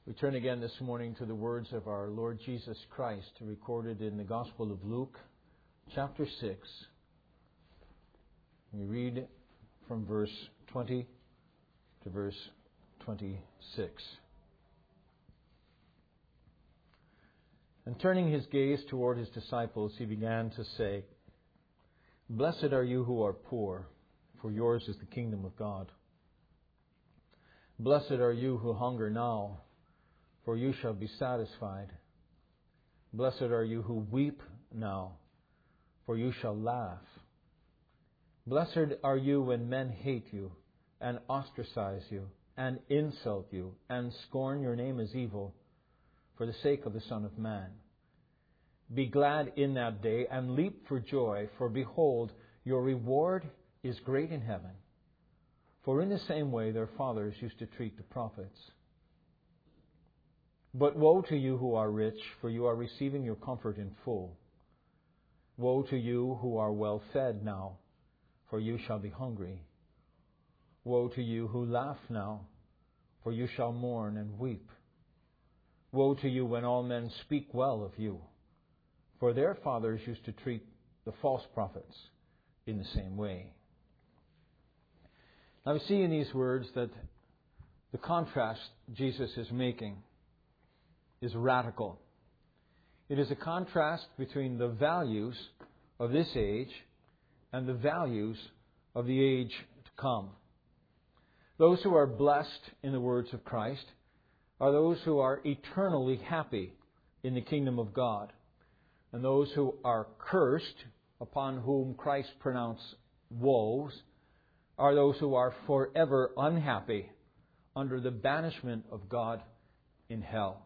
We turn again this morning to the words of our Lord Jesus Christ, recorded in the Gospel of Luke, chapter 6. We read from verse 20 to verse 26. And turning his gaze toward his disciples, he began to say, "Blessed are you who are poor, for yours is the kingdom of God. Blessed are you who hunger now, for you shall be satisfied. Blessed are you who weep now, for you shall laugh. Blessed are you when men hate you, and ostracize you, and insult you, and scorn your name as evil, for the sake of the Son of Man. Be glad in that day, and leap for joy, for behold, your reward is great in heaven. For in the same way their fathers used to treat the prophets. But woe to you who are rich, for you are receiving your comfort in full. Woe to you who are well fed now, for you shall be hungry. Woe to you who laugh now, for you shall mourn and weep. Woe to you when all men speak well of you, for their fathers used to treat the false prophets in the same way." Now we see in these words that the contrast Jesus is making is radical. It is a contrast between the values of this age and the values of the age to come. Those who are blessed, in the words of Christ, are those who are eternally happy in the kingdom of God. And those who are cursed, upon whom Christ pronounced woes, are those who are forever unhappy under the banishment of God in hell.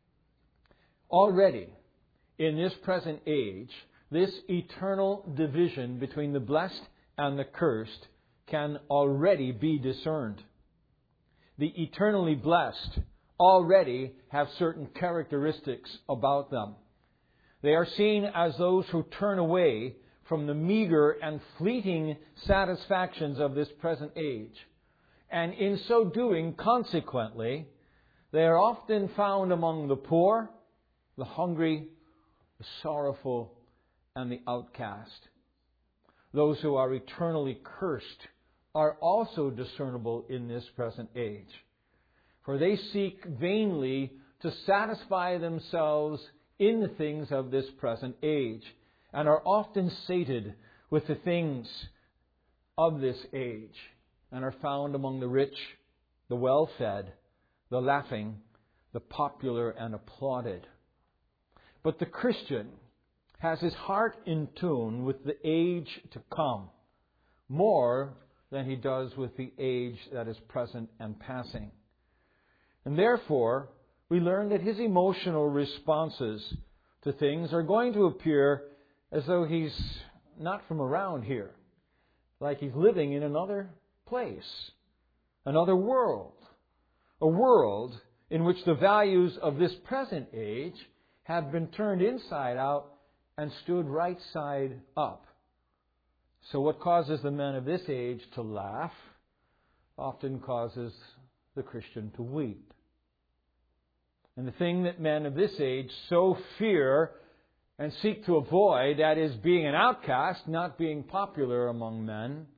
Already, in this present age, this eternal division between the blessed and the cursed can already be discerned. The eternally blessed already have certain characteristics about them. They are seen as those who turn away from the meager and fleeting satisfactions of this present age. And in so doing, consequently, they are often found among the poor, the hungry, the sorrowful, and the outcast. Those who are eternally cursed are also discernible in this present age, for they seek vainly to satisfy themselves in the things of this present age, and are often sated with the things of this age, and are found among the rich, the well-fed, the laughing, the popular and applauded. But the Christian has his heart in tune with the age to come, more than he does with the age that is present and passing. And therefore, we learn that his emotional responses to things are going to appear as though he's not from around here, like he's living in another place, another world, a world in which the values of this present age have been turned inside out and stood right side up. So what causes the men of this age to laugh often causes the Christian to weep. And the thing that men of this age so fear and seek to avoid, that is being an outcast, not being popular among men,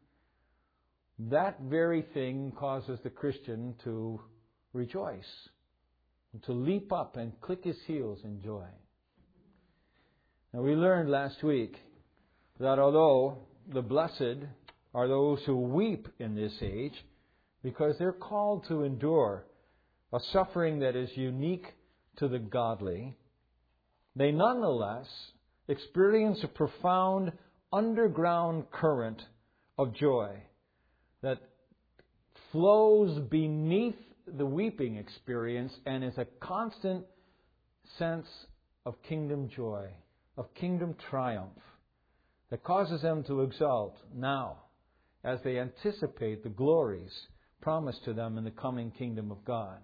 that very thing causes the Christian to rejoice, and to leap up and click his heels in joy. Now we learned last week that although the blessed are those who weep in this age, because they're called to endure a suffering that is unique to the godly, they nonetheless experience a profound underground current of joy that flows beneath the weeping experience and is a constant sense of kingdom joy, of kingdom triumph, that causes them to exult now as they anticipate the glories promised to them in the coming kingdom of God.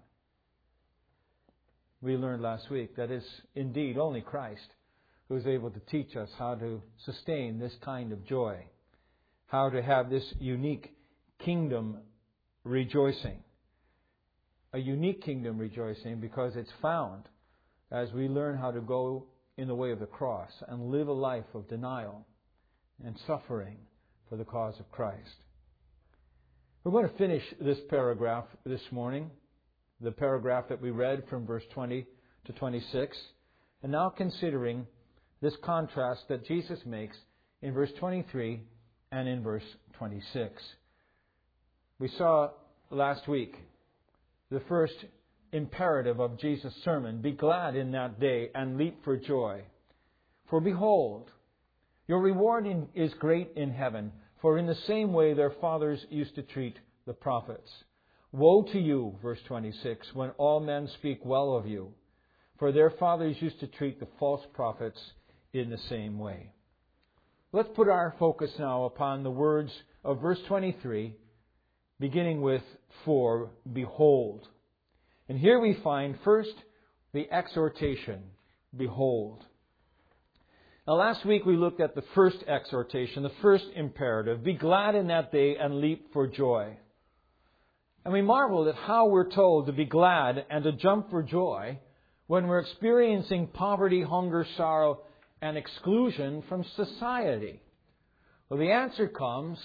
We learned last week that it's indeed only Christ who is able to teach us how to sustain this kind of joy, how to have this unique kingdom rejoicing. a unique kingdom rejoicing because it's found as we learn how to go in the way of the cross and live a life of denial and suffering for the cause of Christ. We're going to finish this paragraph this morning, the paragraph that we read from verse 20 to 26, and now considering this contrast that Jesus makes in verse 23 and in verse 26. We saw last week the first imperative of Jesus' sermon, be glad in that day and leap for joy. For behold, your reward is great in heaven, for in the same way their fathers used to treat the prophets. Woe to you, verse 26, when all men speak well of you, for their fathers used to treat the false prophets in the same way. Let's put our focus now upon the words of verse 23, beginning with, for behold. And here we find first the exhortation, behold. Now last week we looked at the first exhortation, the first imperative, be glad in that day and leap for joy. And we marveled at how we're told to be glad and to jump for joy when we're experiencing poverty, hunger, sorrow, and exclusion from society. Well, the answer comes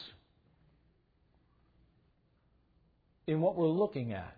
in what we're looking at.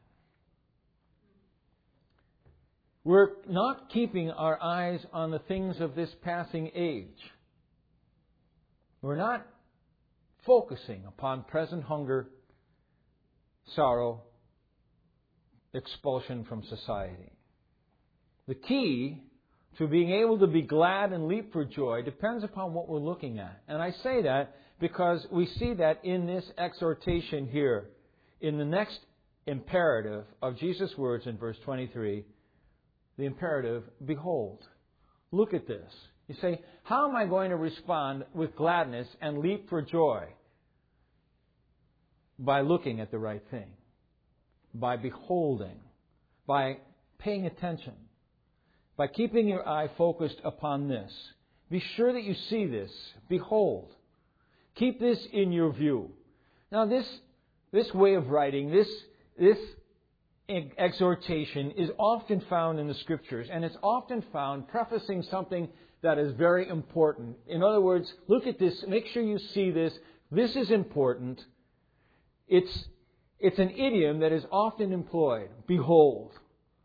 We're not keeping our eyes on the things of this passing age. We're not focusing upon present hunger, sorrow, expulsion from society. The key to being able to be glad and leap for joy depends upon what we're looking at. And I say that because we see that in this exhortation here, in the next imperative of Jesus' words in verse 23, the imperative, behold. Look at this. You say, how am I going to respond with gladness and leap for joy? By looking at the right thing. By beholding. By paying attention. By keeping your eye focused upon this. Be sure that you see this. Behold. Keep this in your view. Now this way of writing, this exhortation is often found in the Scriptures, and it's often found prefacing something that is very important. In other words, look at this, make sure you see this. This is important. It's an idiom that is often employed. Behold.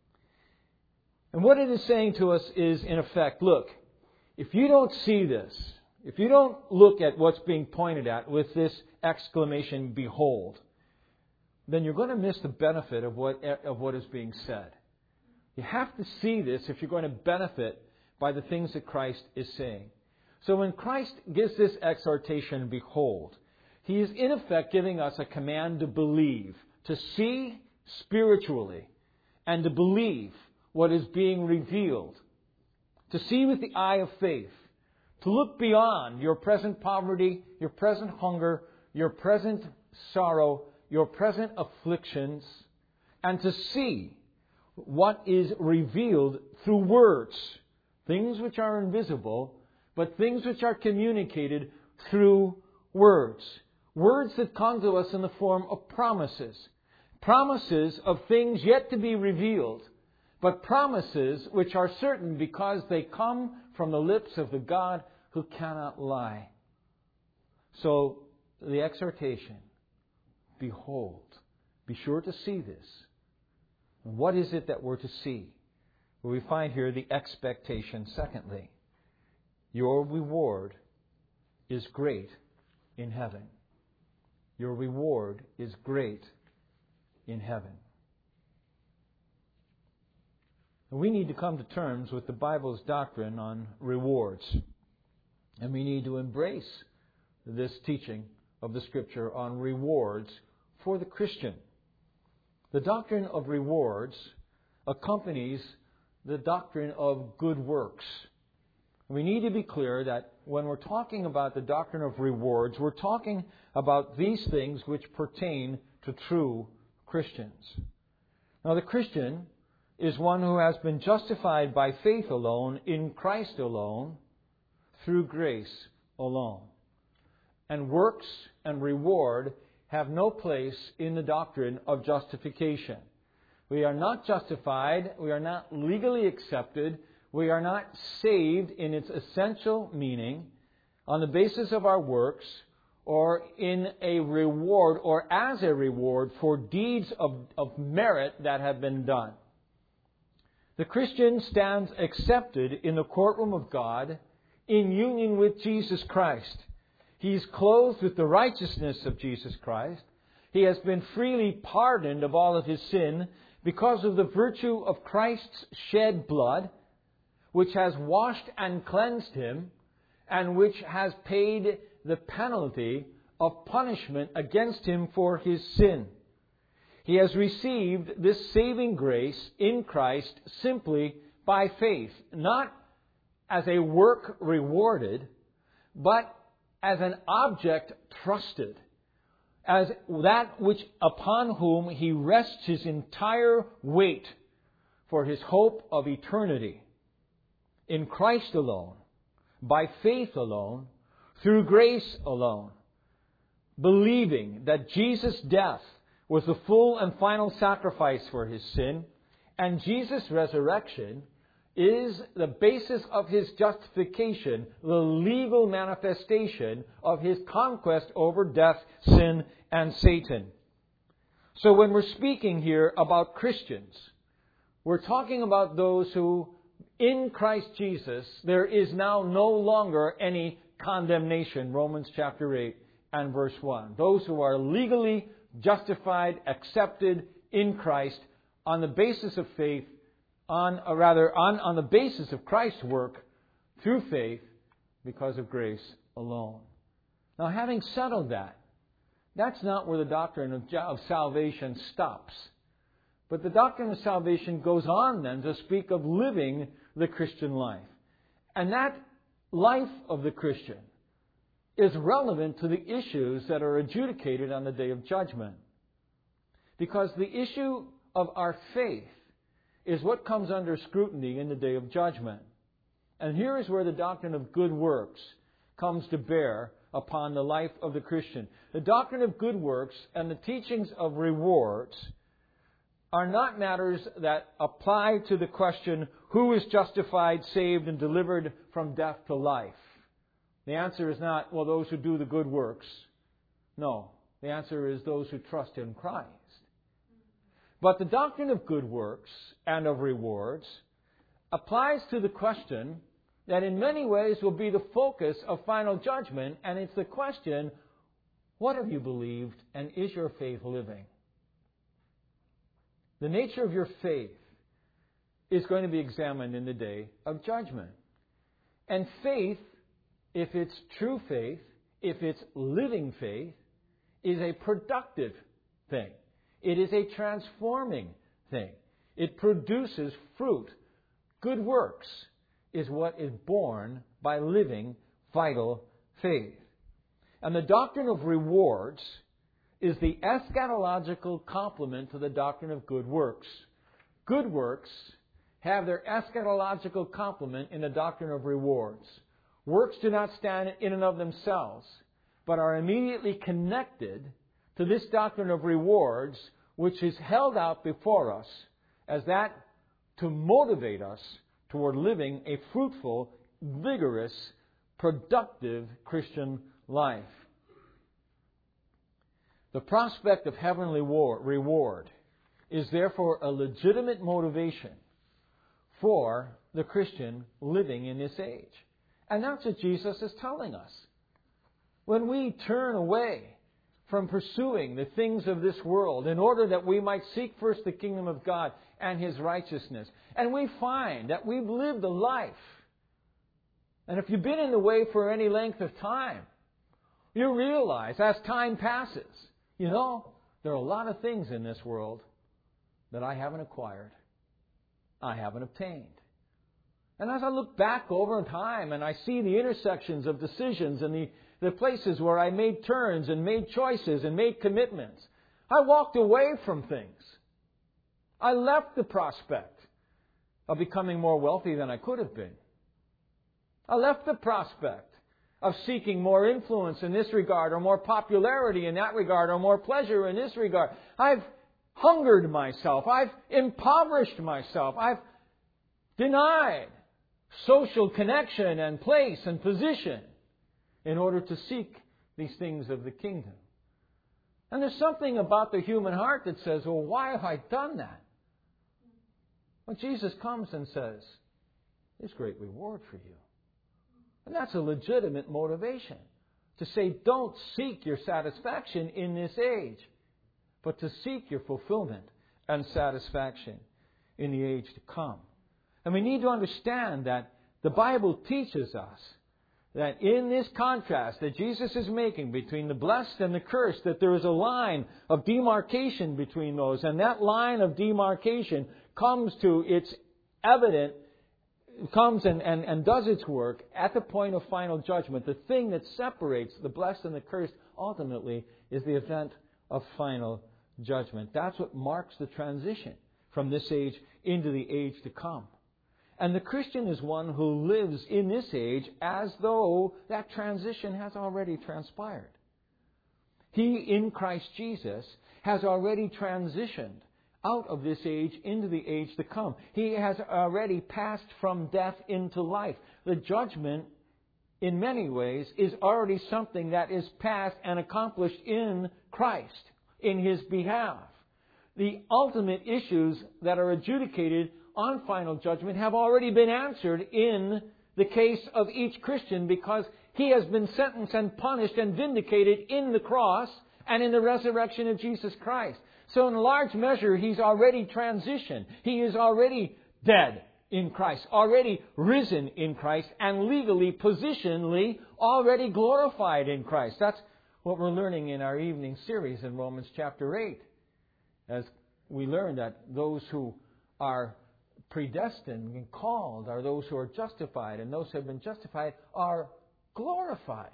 And what it is saying to us is, in effect, look, if you don't see this, if you don't look at what's being pointed at with this exclamation, behold, then you're going to miss the benefit of what is being said. You have to see this if you're going to benefit by the things that Christ is saying. So when Christ gives this exhortation, behold, He is in effect giving us a command to believe, to see spiritually, and to believe what is being revealed. To see with the eye of faith. To look beyond your present poverty, your present hunger, your present sorrow, your present afflictions, and to see what is revealed through words. Things which are invisible, but things which are communicated through words. Words that come to us in the form of promises. Promises of things yet to be revealed, but promises which are certain because they come from the lips of the God who cannot lie. So, the exhortation, behold, be sure to see this. What is it that we're to see? Well, we find here the expectation. Secondly, your reward is great in heaven. Your reward is great in heaven. And we need to come to terms with the Bible's doctrine on rewards. And we need to embrace this teaching of the Scripture on rewards for the Christian. The doctrine of rewards accompanies the doctrine of good works. We need to be clear that when we're talking about the doctrine of rewards, we're talking about these things which pertain to true Christians. Now, the Christian is one who has been justified by faith alone, in Christ alone, through grace alone. And works and reward have no place in the doctrine of justification. We are not justified. We are not legally accepted. We are not saved in its essential meaning on the basis of our works or in a reward or as a reward for deeds of merit that have been done. The Christian stands accepted in the courtroom of God in union with Jesus Christ. He is clothed with the righteousness of Jesus Christ. He has been freely pardoned of all of his sin because of the virtue of Christ's shed blood, which has washed and cleansed him, and which has paid the penalty of punishment against him for his sin. He has received this saving grace in Christ simply by faith, not as a work rewarded, but as an object trusted, as that which upon whom he rests his entire weight for his hope of eternity. In Christ alone, by faith alone, through grace alone, believing that Jesus' death was the full and final sacrifice for his sin, and Jesus' resurrection is the basis of his justification, the legal manifestation of his conquest over death, sin, and Satan. So when we're speaking here about Christians, we're talking about those who, in Christ Jesus, there is now no longer any condemnation, Romans chapter 8 and verse 1. Those who are legally justified, accepted in Christ on the basis of faith, on the basis of Christ's work through faith because of grace alone. Now, having settled that, that's not where the doctrine of salvation stops. But the doctrine of salvation goes on then to speak of living the Christian life. And that life of the Christian is relevant to the issues that are adjudicated on the day of judgment. Because the issue of our faith is what comes under scrutiny in the day of judgment. And here is where the doctrine of good works comes to bear upon the life of the Christian. The doctrine of good works and the teachings of rewards are not matters that apply to the question, who is justified, saved, and delivered from death to life? The answer is not, well, those who do the good works. No. The answer is those who trust in Christ. But the doctrine of good works and of rewards applies to the question that in many ways will be the focus of final judgment, and it's the question, what have you believed and is your faith living? The nature of your faith is going to be examined in the day of judgment. And faith, if it's true faith, if it's living faith, is a productive thing. It is a transforming thing. It produces fruit. Good works is what is born by living vital faith. And the doctrine of rewards is the eschatological complement to the doctrine of good works. Good works have their eschatological complement in the doctrine of rewards. Works do not stand in and of themselves, but are immediately connected to this doctrine of rewards, which is held out before us as that to motivate us toward living a fruitful, vigorous, productive Christian life. The prospect of heavenly reward is therefore a legitimate motivation for the Christian living in this age. And that's what Jesus is telling us. When we turn away from pursuing the things of this world in order that we might seek first the kingdom of God and His righteousness, and we find that we've lived a life, and if you've been in the way for any length of time, you realize as time passes, there are a lot of things in this world that I haven't acquired, I haven't obtained. And as I look back over time and I see the intersections of decisions and the places where I made turns and made choices and made commitments, I walked away from things. I left the prospect of becoming more wealthy than I could have been. I left the prospect of seeking more influence in this regard, or more popularity in that regard, or more pleasure in this regard. I've hungered myself. I've impoverished myself. I've denied social connection and place and position in order to seek these things of the kingdom. And there's something about the human heart that says, well, why have I done that? Well, Jesus comes and says, there's great reward for you. And that's a legitimate motivation. To say, don't seek your satisfaction in this age, but to seek your fulfillment and satisfaction in the age to come. And we need to understand that the Bible teaches us that in this contrast that Jesus is making between the blessed and the cursed, that there is a line of demarcation between those. And that line of demarcation comes to its evident, comes and does its work at the point of final judgment. The thing that separates the blessed and the cursed ultimately is the event of final judgment. That's what marks the transition from this age into the age to come. And the Christian is one who lives in this age as though that transition has already transpired. He, in Christ Jesus, has already transitioned out of this age into the age to come. He has already passed from death into life. The judgment, in many ways, is already something that is past and accomplished in Christ, in His behalf. The ultimate issues that are adjudicated on final judgment have already been answered in the case of each Christian, because he has been sentenced and punished and vindicated in the cross and in the resurrection of Jesus Christ. So in large measure, he's already transitioned. He is already dead in Christ, already risen in Christ, and legally, positionally, already glorified in Christ. That's what we're learning in our evening series in Romans chapter 8. As we learn that those who are predestined and called are those who are justified, and those who have been justified are glorified.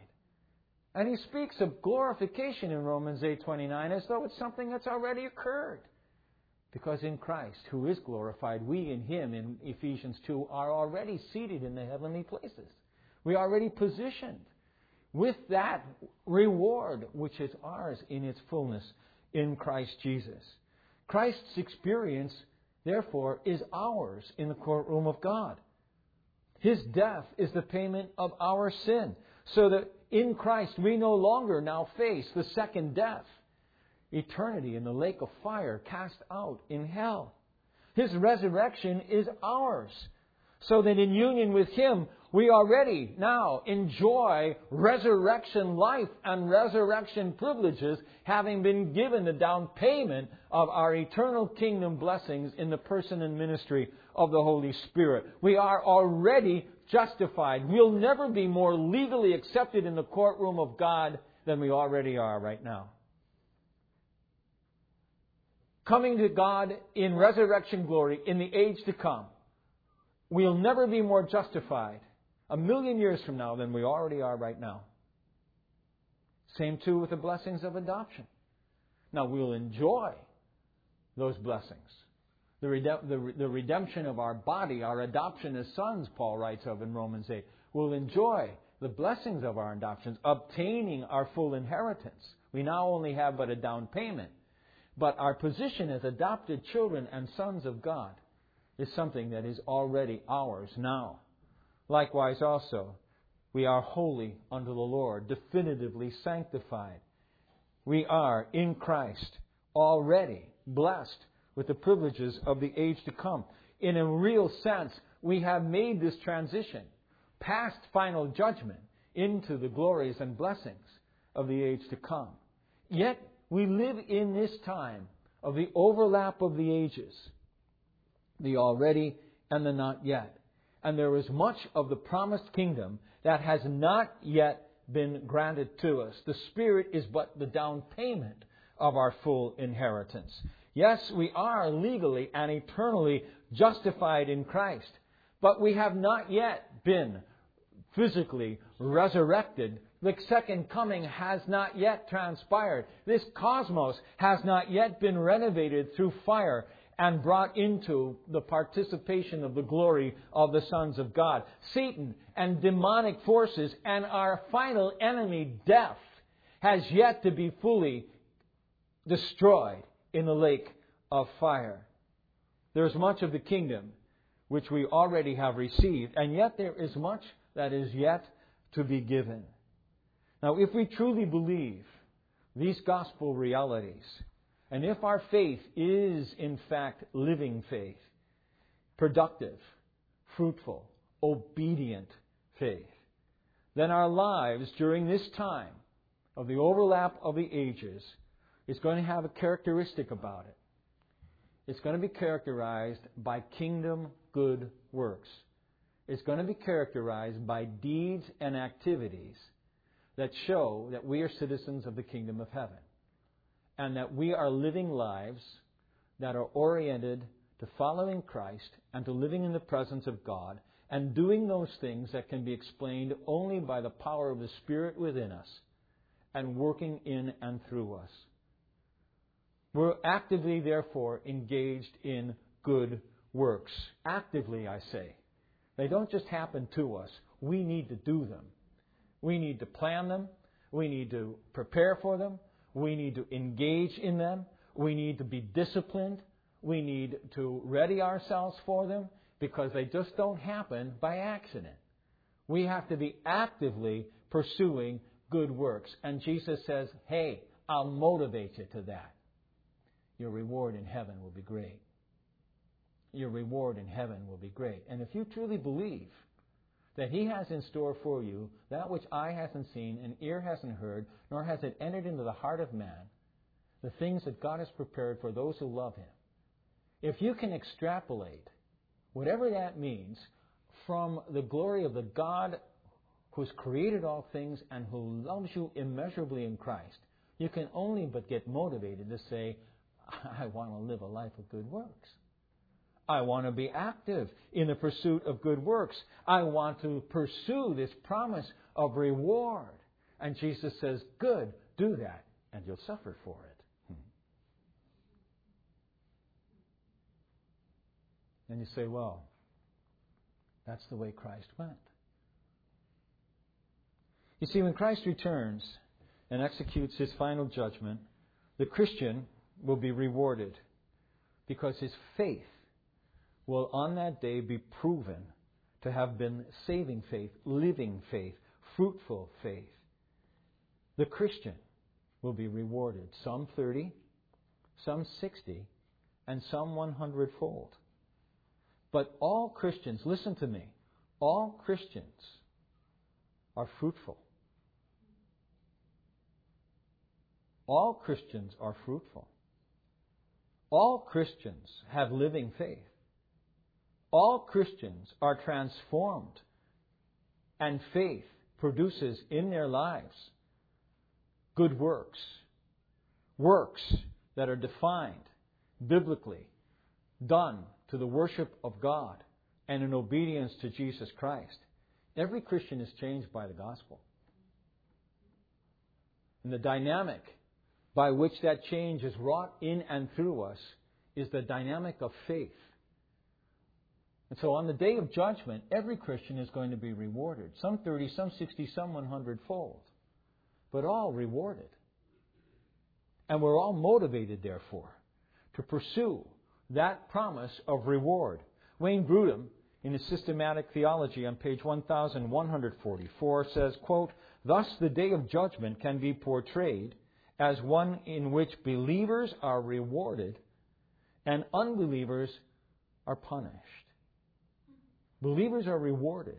And he speaks of glorification in Romans 8:29 as though it's something that's already occurred. Because in Christ, who is glorified, we in Him, in Ephesians 2, are already seated in the heavenly places. We are already positioned with that reward which is ours in its fullness in Christ Jesus. Christ's experience, therefore, is ours in the courtroom of God. His death is the payment of our sin, so that in Christ we no longer now face the second death, eternity in the lake of fire, cast out in hell. His resurrection is ours, so that in union with Him we already now enjoy resurrection life and resurrection privileges, having been given the down payment of our eternal kingdom blessings in the person and ministry of the Holy Spirit. We are already justified. We'll never be more legally accepted in the courtroom of God than we already are right now. Coming to God in resurrection glory in the age to come, we'll never be more justified 1,000,000 years from now than we already are right now. Same too with the blessings of adoption. Now we'll enjoy those blessings. The redemption of our body, our adoption as sons, Paul writes of in Romans 8. We'll enjoy the blessings of our adoptions, obtaining our full inheritance. We now only have but a down payment. But our position as adopted children and sons of God is something that is already ours now. Likewise also, we are holy unto the Lord, definitively sanctified. We are in Christ already blessed with the privileges of the age to come. In a real sense, we have made this transition past final judgment into the glories and blessings of the age to come. Yet, we live in this time of the overlap of the ages, the already and the not yet. And there is much of the promised kingdom that has not yet been granted to us. The Spirit is but the down payment of our full inheritance. Yes, we are legally and eternally justified in Christ, but we have not yet been physically resurrected. The second coming has not yet transpired. This cosmos has not yet been renovated through fire and brought into the participation of the glory of the sons of God. Satan and demonic forces and our final enemy, death, has yet to be fully destroyed in the lake of fire. There's much of the kingdom which we already have received, and yet there is much that is yet to be given. Now, if we truly believe these gospel realities, and if our faith is in fact living faith, productive, fruitful, obedient faith, then our lives during this time of the overlap of the ages is going to have a characteristic about it. It's going to be characterized by kingdom good works. It's going to be characterized by deeds and activities that show that we are citizens of the kingdom of heaven, and that we are living lives that are oriented to following Christ and to living in the presence of God and doing those things that can be explained only by the power of the Spirit within us and working in and through us. We're actively, therefore, engaged in good works. Actively, I say. They don't just happen to us. We need to do them. We need to plan them. We need to prepare for them. We need to engage in them. We need to be disciplined. We need to ready ourselves for them, because they just don't happen by accident. We have to be actively pursuing good works. And Jesus says, hey, I'll motivate you to that. Your reward in heaven will be great. Your reward in heaven will be great. And if you truly believe that He has in store for you that which eye hasn't seen and ear hasn't heard, nor has it entered into the heart of man, the things that God has prepared for those who love Him, if you can extrapolate whatever that means from the glory of the God who's created all things and who loves you immeasurably in Christ, you can only but get motivated to say, I want to live a life of good works. I want to be active in the pursuit of good works. I want to pursue this promise of reward. And Jesus says, good, do that, and you'll suffer for it. And you say, well, that's the way Christ went. You see, when Christ returns and executes His final judgment, the Christian will be rewarded because his faith will on that day be proven to have been saving faith, living faith, fruitful faith. The Christian will be rewarded, some 30, some 60, and some 100-fold. But all Christians, listen to me, all Christians are fruitful. All Christians are fruitful. All Christians have living faith. All Christians are transformed, and faith produces in their lives good works. Works that are defined biblically, done to the worship of God and in obedience to Jesus Christ. Every Christian is changed by the gospel. And the dynamic by which that change is wrought in and through us is the dynamic of faith. And so on the day of judgment, every Christian is going to be rewarded. Some 30, some 60, some 100-fold. But all rewarded. And we're all motivated, therefore, to pursue that promise of reward. Wayne Grudem, in his Systematic Theology on page 1144, says, quote, "Thus the day of judgment can be portrayed as one in which believers are rewarded and unbelievers are punished." Believers are rewarded.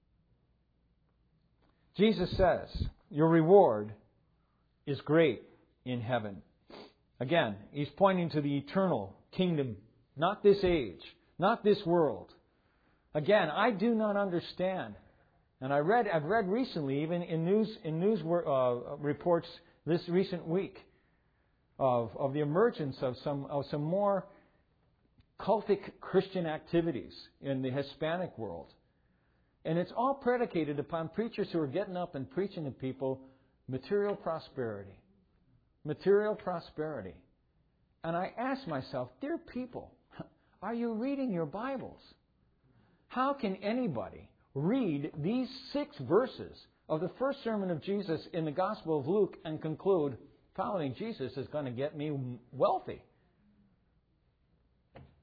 Jesus says, your reward is great in heaven. Again, He's pointing to the eternal kingdom, not this age, not this world. Again, I do not understand. And I've read recently, even in news reports this recent week, of the emergence of some more cultic Christian activities in the Hispanic world. And it's all predicated upon preachers who are getting up and preaching to people material prosperity. Material prosperity. And I ask myself, dear people, are you reading your Bibles? How can anybody read these 6 verses of the first sermon of Jesus in the Gospel of Luke and conclude, following Jesus is going to get me wealthy?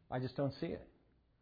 I just don't see it.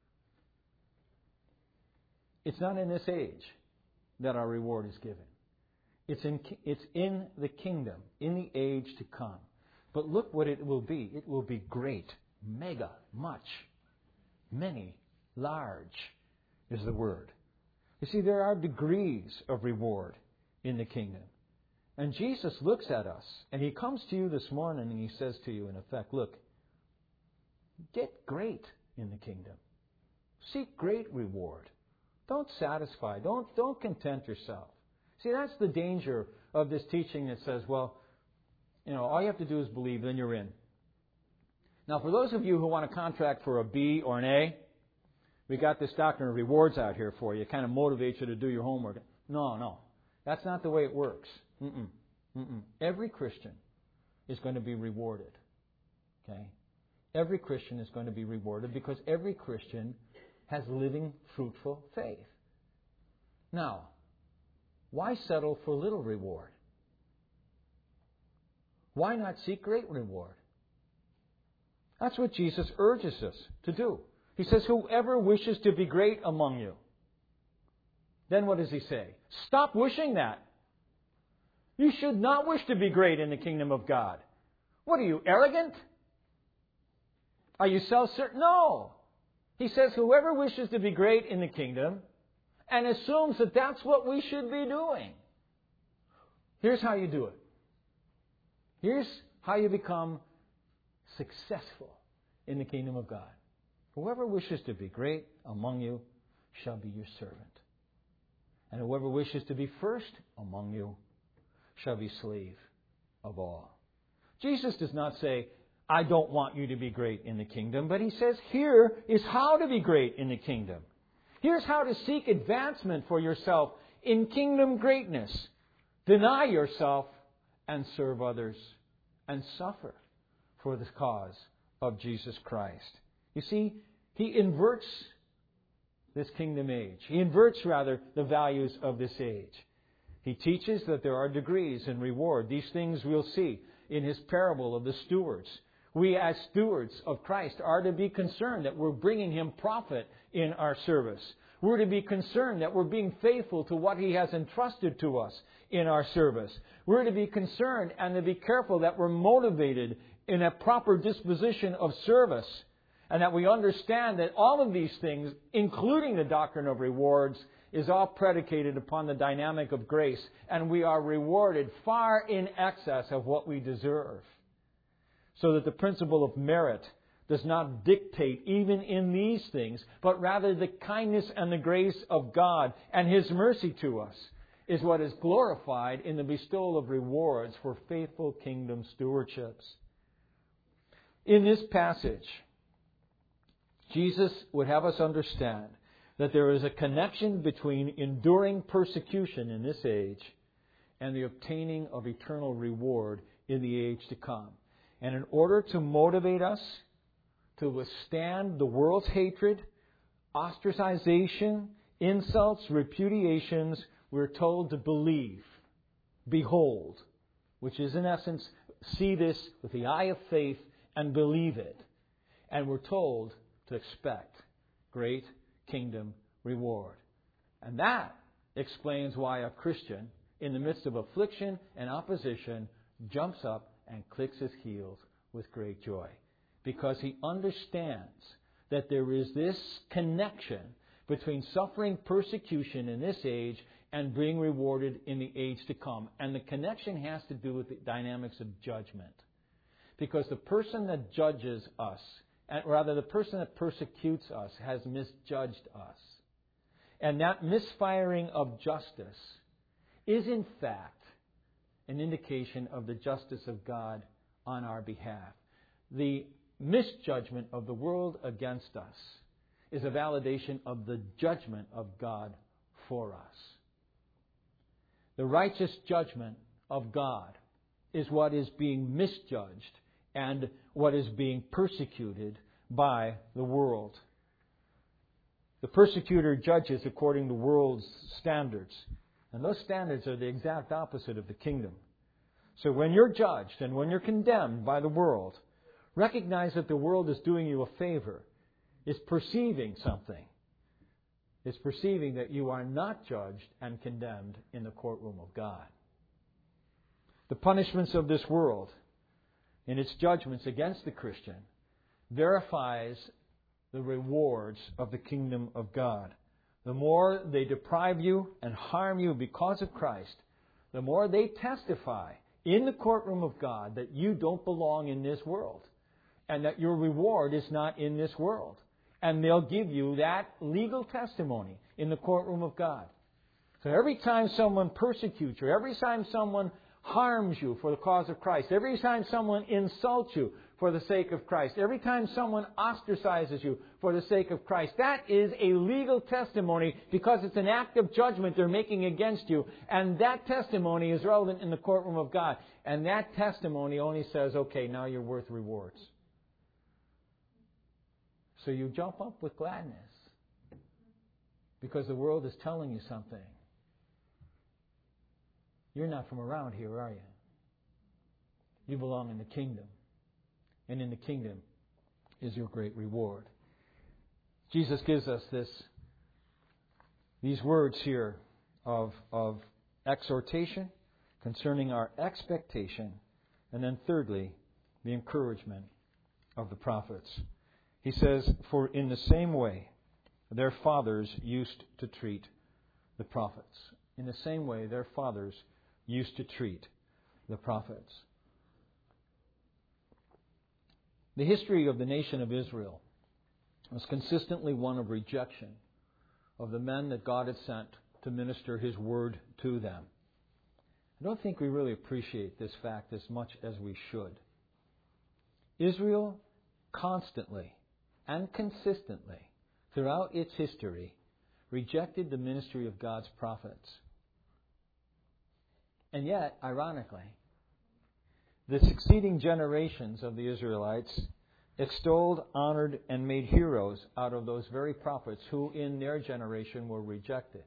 It's not in this age that our reward is given. It's in the kingdom, in the age to come. But look what it will be. It will be great, mega, much, many, large is the word. You see, there are degrees of reward in the kingdom. And Jesus looks at us, and He comes to you this morning, and He says to you, in effect, look, get great in the kingdom. Seek great reward. Don't satisfy. Don't content yourself. See, that's the danger of this teaching that says, well, all you have to do is believe, then you're in. Now, for those of you who want to contract for a B or an A, we got this doctrine of rewards out here for you. It kind of motivates you to do your homework. No. That's not the way it works. Every Christian is going to be rewarded. Okay? Every Christian is going to be rewarded because every Christian has living, fruitful faith. Now, why settle for little reward? Why not seek great reward? That's what Jesus urges us to do. He says, whoever wishes to be great among you. Then what does He say? Stop wishing that. You should not wish to be great in the kingdom of God. What are you, arrogant? Are you self-certain? No. He says, whoever wishes to be great in the kingdom and assumes that that's what we should be doing. Here's how you do it. Here's how you become successful in the kingdom of God. Whoever wishes to be great among you shall be your servant. And whoever wishes to be first among you shall be slave of all. Jesus does not say, I don't want you to be great in the kingdom, but He says, here is how to be great in the kingdom. Here's how to seek advancement for yourself in kingdom greatness. Deny yourself and serve others and suffer for the cause of Jesus Christ. You see, He inverts this kingdom age. He inverts, rather, the values of this age. He teaches that there are degrees in reward. These things we'll see in His parable of the stewards. We as stewards of Christ are to be concerned that we're bringing Him profit in our service. We're to be concerned that we're being faithful to what He has entrusted to us in our service. We're to be concerned and to be careful that we're motivated in a proper disposition of service, and that we understand that all of these things, including the doctrine of rewards, is all predicated upon the dynamic of grace, and we are rewarded far in excess of what we deserve. So that the principle of merit does not dictate even in these things, but rather the kindness and the grace of God and His mercy to us is what is glorified in the bestowal of rewards for faithful kingdom stewardships. In this passage, Jesus would have us understand that there is a connection between enduring persecution in this age and the obtaining of eternal reward in the age to come. And in order to motivate us to withstand the world's hatred, ostracization, insults, repudiations, we're told to believe, behold, which is in essence, see this with the eye of faith and believe it. And we're told to expect great kingdom reward. And that explains why a Christian, in the midst of affliction and opposition, jumps up and clicks his heels with great joy. Because he understands that there is this connection between suffering persecution in this age and being rewarded in the age to come. And the connection has to do with the dynamics of judgment. Because the person that judges us, rather the person that persecutes us, has misjudged us. And that misfiring of justice is in fact an indication of the justice of God on our behalf. The misjudgment of the world against us is a validation of the judgment of God for us. The righteous judgment of God is what is being misjudged and what is being persecuted by the world. The persecutor judges according to the world's standards. And those standards are the exact opposite of the kingdom. So when you're judged and when you're condemned by the world, recognize that the world is doing you a favor is perceiving something. It's perceiving that you are not judged and condemned in the courtroom of God. The punishments of this world, in its judgments against the Christian, verifies the rewards of the kingdom of God. The more they deprive you and harm you because of Christ, the more they testify in the courtroom of God that you don't belong in this world and that your reward is not in this world. And they'll give you that legal testimony in the courtroom of God. So every time someone persecutes you, every time someone harms you for the cause of Christ, every time someone insults you for the sake of Christ, every time someone ostracizes you for the sake of Christ, that is a legal testimony because it's an act of judgment they're making against you. And that testimony is relevant in the courtroom of God. And that testimony only says, okay, now you're worth rewards. So you jump up with gladness because the world is telling you something. You're not from around here, are you? You belong in the kingdom. And in the kingdom is your great reward. Jesus gives us these words here of exhortation concerning our expectation. And then thirdly, the encouragement of the prophets. He says, for in the same way their fathers used to treat the prophets. In the same way their fathers used to treat the prophets. The history of the nation of Israel was consistently one of rejection of the men that God had sent to minister His Word to them. I don't think we really appreciate this fact as much as we should. Israel constantly and consistently throughout its history rejected the ministry of God's prophets. And yet, ironically, the succeeding generations of the Israelites extolled, honored, and made heroes out of those very prophets who in their generation were rejected.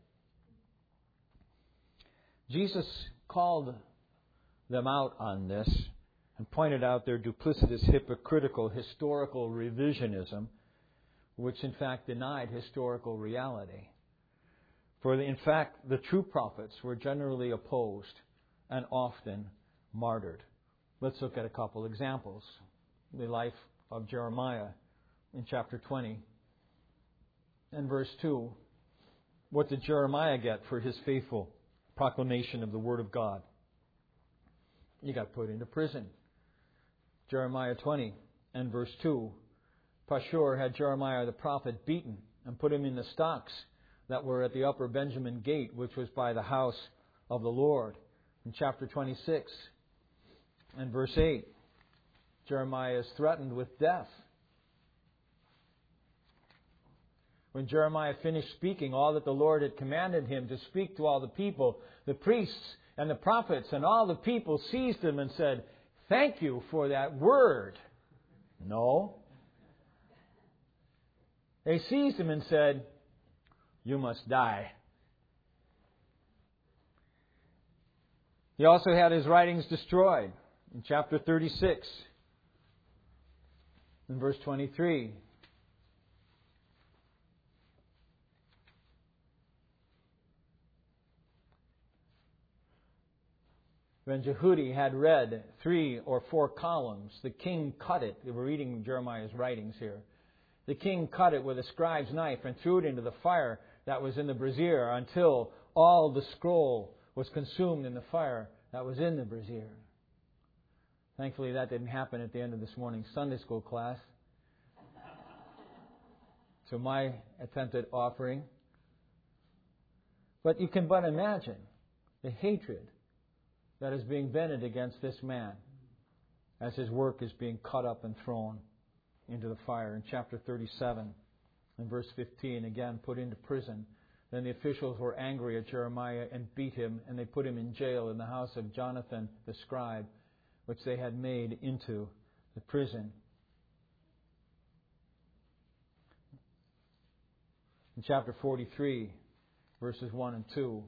Jesus called them out on this and pointed out their duplicitous, hypocritical, historical revisionism, which in fact denied historical reality. For in fact, the true prophets were generally opposed and often martyred. Let's look at a couple examples. The life of Jeremiah in chapter 20 and verse 2. What did Jeremiah get for his faithful proclamation of the Word of God? He got put into prison. Jeremiah 20 and verse 2. Pashur had Jeremiah the prophet beaten and put him in the stocks that were at the upper Benjamin gate, which was by the house of the Lord. In chapter 26 and verse 8, Jeremiah is threatened with death. When Jeremiah finished speaking all that the Lord had commanded him to speak to all the people, the priests and the prophets and all the people seized him and said, "Thank you for that word." No. They seized him and said, "You must die." He also had his writings destroyed in chapter 36, in verse 23. When Jehudi had read 3 or 4 columns, the king cut it. They were reading Jeremiah's writings here. The king cut it with a scribe's knife and threw it into the fire that was in the brazier until all the scroll was consumed in the fire that was in the brazier. Thankfully, that didn't happen at the end of this morning's Sunday school class. So my attempted offering. But you can but imagine the hatred that is being vented against this man as his work is being cut up and thrown into the fire. In chapter 37, in verse 15, again put into prison. Then the officials were angry at Jeremiah and beat him, and they put him in jail in the house of Jonathan the scribe, which they had made into the prison. In chapter 43, verses 1 and 2,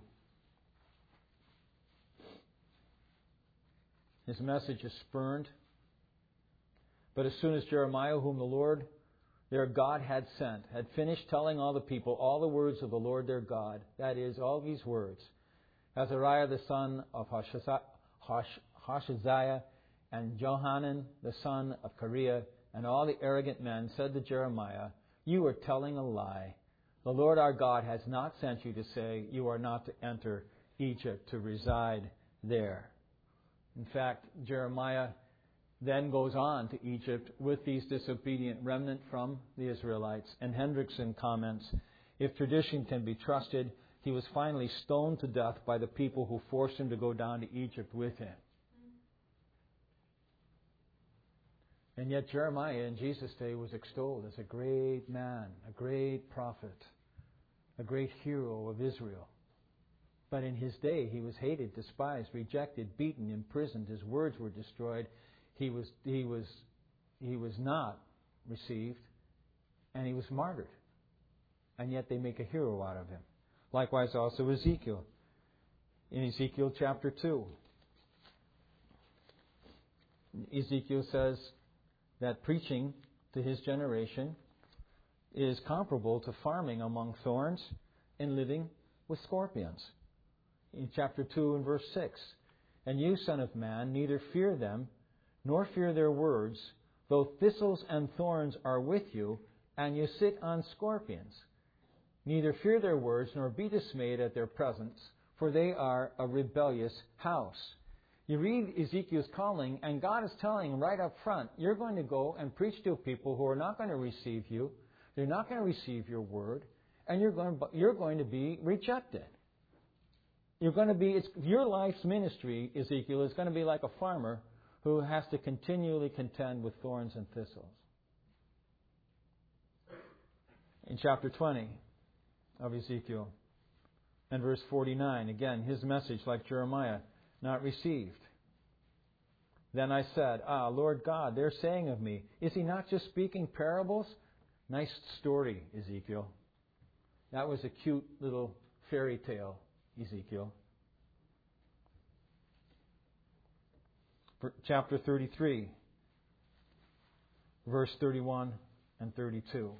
his message is spurned. But as soon as Jeremiah, whom the Lord their God had sent, had finished telling all the people all the words of the Lord their God, that is, all these words, Azariah the son of Hashaziah and Johanan the son of Kareah and all the arrogant men said to Jeremiah, "You are telling a lie. The Lord our God has not sent you to say you are not to enter Egypt to reside there." In fact, Jeremiah then goes on to Egypt with these disobedient remnant from the Israelites. And Hendrickson comments, if tradition can be trusted, he was finally stoned to death by the people who forced him to go down to Egypt with him. And yet Jeremiah in Jesus' day was extolled as a great man, a great prophet, a great hero of Israel. But in his day he was hated, despised, rejected, beaten, imprisoned. His words were destroyed. He was not received, and he was martyred. And yet they make a hero out of him. Likewise also Ezekiel. In Ezekiel chapter 2, Ezekiel says that preaching to his generation is comparable to farming among thorns and living with scorpions. In chapter 2 and verse 6, "And you, son of man, neither fear them, nor fear their words, though thistles and thorns are with you, and you sit on scorpions. Neither fear their words, nor be dismayed at their presence, for they are a rebellious house." You read Ezekiel's calling, and God is telling right up front, you're going to go and preach to people who are not going to receive you, they're not going to receive your word, and you're going to be rejected. Your life's ministry, Ezekiel, is going to be like a farmer who has to continually contend with thorns and thistles. In chapter 20 of Ezekiel and verse 49, again, his message, like Jeremiah, not received. "Then I said, Lord God, they're saying of me, is he not just speaking parables?" Nice story, Ezekiel. That was a cute little fairy tale, Ezekiel. Chapter 33, verse 31 and 32.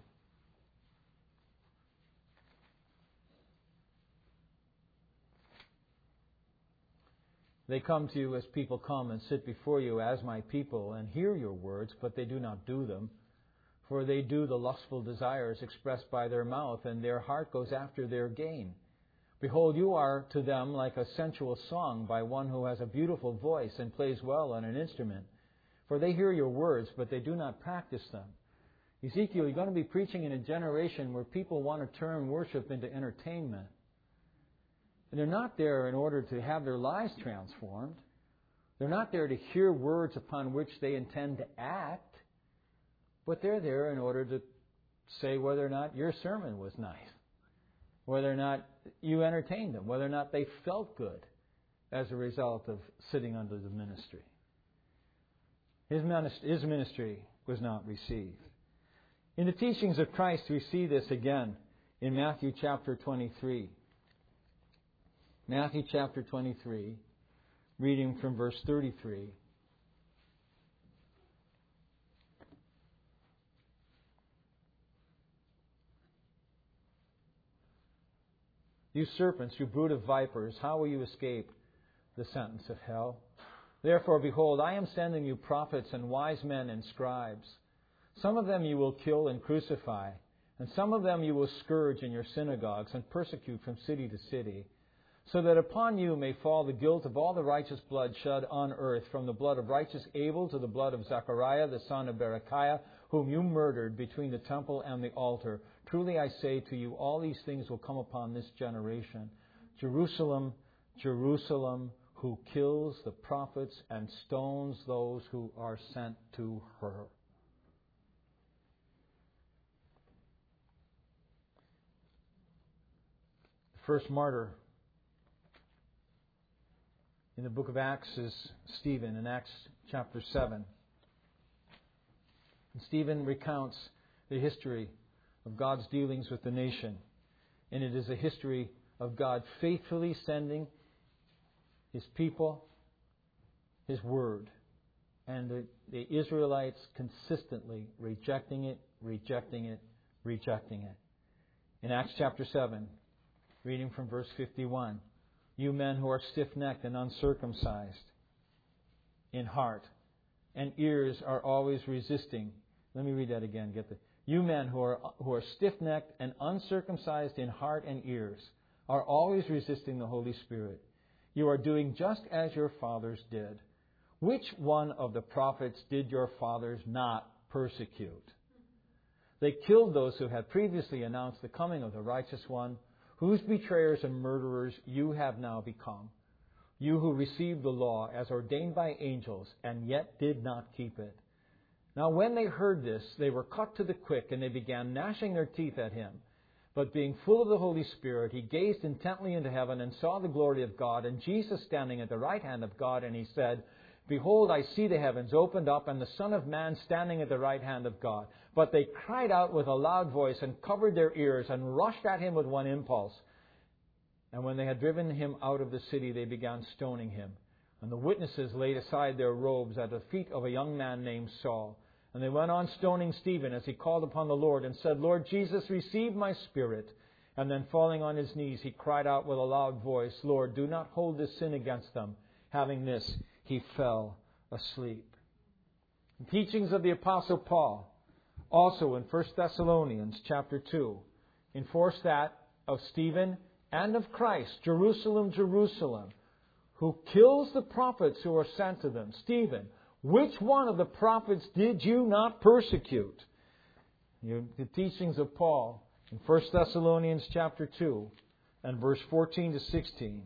"They come to you as people come and sit before you as my people and hear your words, but they do not do them. For they do the lustful desires expressed by their mouth, and their heart goes after their gain. Behold, you are to them like a sensual song by one who has a beautiful voice and plays well on an instrument. For they hear your words, but they do not practice them." Ezekiel, you're going to be preaching in a generation where people want to turn worship into entertainment. And they're not there in order to have their lives transformed. They're not there to hear words upon which they intend to act. But they're there in order to say whether or not your sermon was nice, whether or not you entertained them, whether or not they felt good as a result of sitting under the ministry. His ministry was not received. In the teachings of Christ, we see this again in Matthew chapter 23. Matthew chapter 23, reading from verse 33. "You serpents, you brood of vipers, how will you escape the sentence of hell? Therefore, behold, I am sending you prophets and wise men and scribes. Some of them you will kill and crucify, and some of them you will scourge in your synagogues and persecute from city to city, so that upon you may fall the guilt of all the righteous blood shed on earth, from the blood of righteous Abel to the blood of Zechariah, the son of Berechiah, whom you murdered between the temple and the altar. Truly I say to you, all these things will come upon this generation. Jerusalem, Jerusalem, who kills the prophets and stones those who are sent to her." The first martyr in the book of Acts is Stephen, in Acts chapter 7. And Stephen recounts the history of God's dealings with the nation. And it is a history of God faithfully sending His people, His word, and the Israelites consistently rejecting it, rejecting it, rejecting it. In Acts chapter 7, reading from verse 51, you men who are stiff-necked and uncircumcised in heart and ears are always resisting. Let me read that again. You men who are stiff-necked and uncircumcised in heart and ears are always resisting the Holy Spirit. You are doing just as your fathers did. Which one of the prophets did your fathers not persecute? They killed those who had previously announced the coming of the righteous one, whose betrayers and murderers you have now become. You who received the law as ordained by angels and yet did not keep it. Now when they heard this, they were cut to the quick, and they began gnashing their teeth at him. But being full of the Holy Spirit, he gazed intently into heaven and saw the glory of God, and Jesus standing at the right hand of God, and he said, Behold, I see the heavens opened up, and the Son of Man standing at the right hand of God. But they cried out with a loud voice, and covered their ears, and rushed at him with one impulse. And when they had driven him out of the city, they began stoning him. And the witnesses laid aside their robes at the feet of a young man named Saul. And they went on stoning Stephen as he called upon the Lord and said, Lord Jesus, receive my spirit. And then falling on his knees, he cried out with a loud voice, Lord, do not hold this sin against them. Having this, he fell asleep. The teachings of the Apostle Paul, also in 1 Thessalonians chapter 2, enforce that of Stephen and of Christ, Jerusalem, Jerusalem, who kills the prophets who are sent to them. Stephen, which one of the prophets did you not persecute? The teachings of Paul in 1 Thessalonians chapter 2 and verse 14 to 16.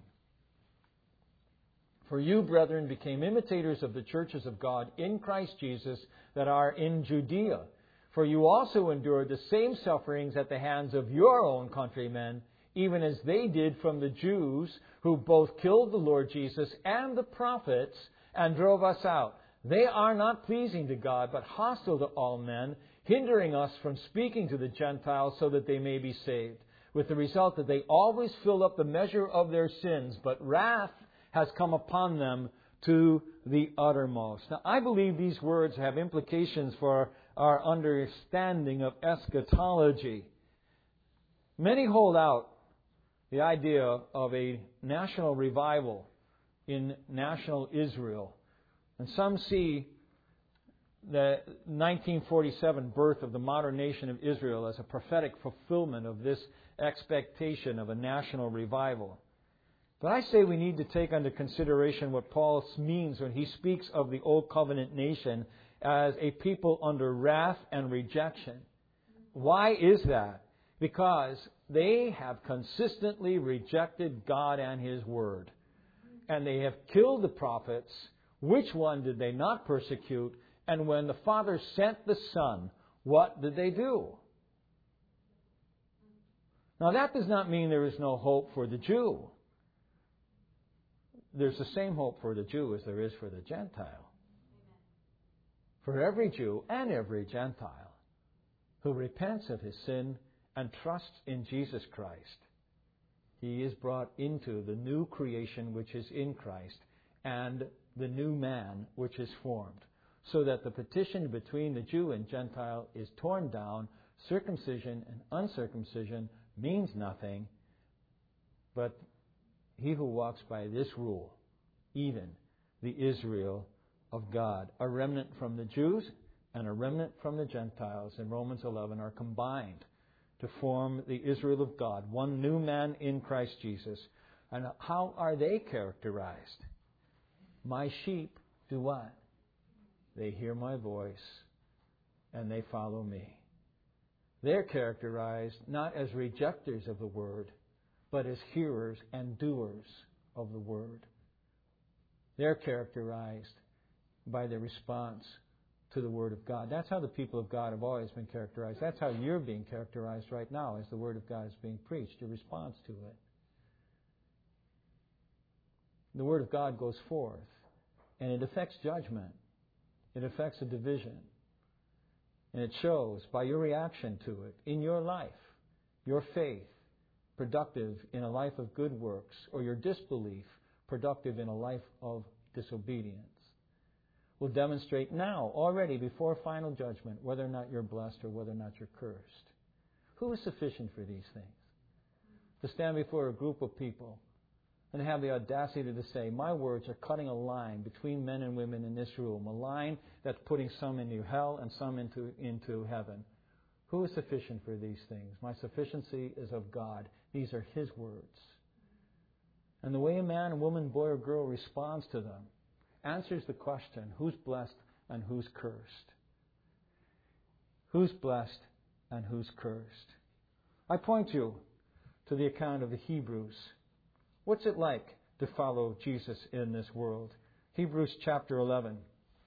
For you, brethren, became imitators of the churches of God in Christ Jesus that are in Judea. For you also endured the same sufferings at the hands of your own countrymen, even as they did from the Jews, who both killed the Lord Jesus and the prophets and drove us out. They are not pleasing to God, but hostile to all men, hindering us from speaking to the Gentiles so that they may be saved, with the result that they always fill up the measure of their sins, but wrath has come upon them to the uttermost. Now, I believe these words have implications for our understanding of eschatology. Many hold out the idea of a national revival in national Israel. And some see the 1947 birth of the modern nation of Israel as a prophetic fulfillment of this expectation of a national revival. But I say we need to take under consideration what Paul means when he speaks of the Old Covenant nation as a people under wrath and rejection. Why is that? Because they have consistently rejected God and His Word. And they have killed the prophets. Which one did they not persecute? And when the Father sent the Son, what did they do? Now that does not mean there is no hope for the Jew. There's the same hope for the Jew as there is for the Gentile. For every Jew and every Gentile who repents of his sin and trusts in Jesus Christ, he is brought into the new creation which is in Christ and the new man which is formed, so that the partition between the Jew and Gentile is torn down. Circumcision and uncircumcision means nothing, but he who walks by this rule, even the Israel of God, a remnant from the Jews and a remnant from the Gentiles in Romans 11 are combined to form the Israel of God, one new man in Christ Jesus. And how are they characterized? My sheep do what? They hear my voice and they follow me. They're characterized not as rejectors of the Word, but as hearers and doers of the Word. They're characterized by their response to the Word of God. That's how the people of God have always been characterized. That's how you're being characterized right now as the Word of God is being preached, your response to it. The Word of God goes forth, and it affects judgment. It affects a division. And it shows by your reaction to it in your life, your faith, productive in a life of good works, or your disbelief, productive in a life of disobedience. will demonstrate now, already, before final judgment, whether or not you're blessed or whether or not you're cursed. Who is sufficient for these things? To stand before a group of people and have the audacity to say, my words are cutting a line between men and women in this room, a line that's putting some into hell and some into heaven. Who is sufficient for these things? My sufficiency is of God. These are His words. And the way a man, woman, boy, or girl responds to them answers the question, who's blessed and who's cursed? Who's blessed and who's cursed? I point you to the account of the Hebrews. What's it like to follow Jesus in this world? Hebrews chapter 11.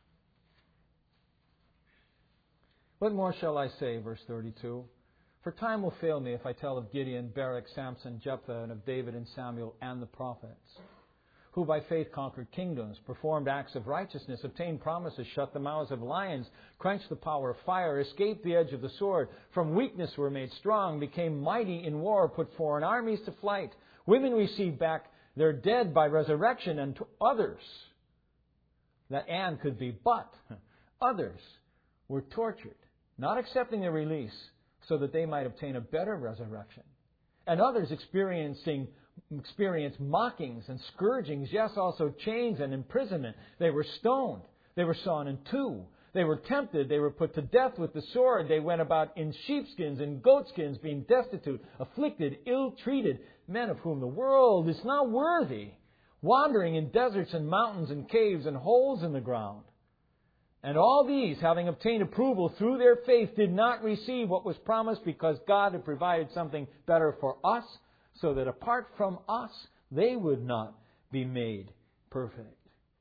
What more shall I say, verse 32? For time will fail me if I tell of Gideon, Barak, Samson, Jephthah, and of David and Samuel and the prophets, who by faith conquered kingdoms, performed acts of righteousness, obtained promises, shut the mouths of lions, quenched the power of fire, escaped the edge of the sword, from weakness were made strong, became mighty in war, put foreign armies to flight. Women received back their dead by resurrection, and to others, that and could be but, others were tortured, not accepting their release, so that they might obtain a better resurrection. And others experienced mockings and scourgings, yes, also chains and imprisonment. They were stoned. They were sawn in two. They were tempted. They were put to death with the sword. They went about in sheepskins and goatskins, being destitute, afflicted, ill-treated, men of whom the world is not worthy, wandering in deserts and mountains and caves and holes in the ground. And all these, having obtained approval through their faith, did not receive what was promised, because God had provided something better for us, so that apart from us, they would not be made perfect.